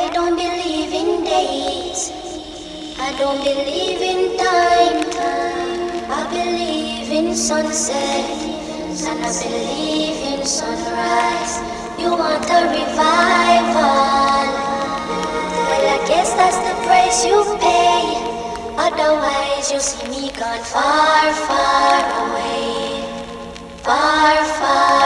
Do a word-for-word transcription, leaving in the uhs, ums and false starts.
don't believe in dates. I don't believe in time. I believe in sunset. And I believe in sunrise. You want a revival? Well, I guess that's the price you pay. Otherwise, you see me gone far, far away. Far, far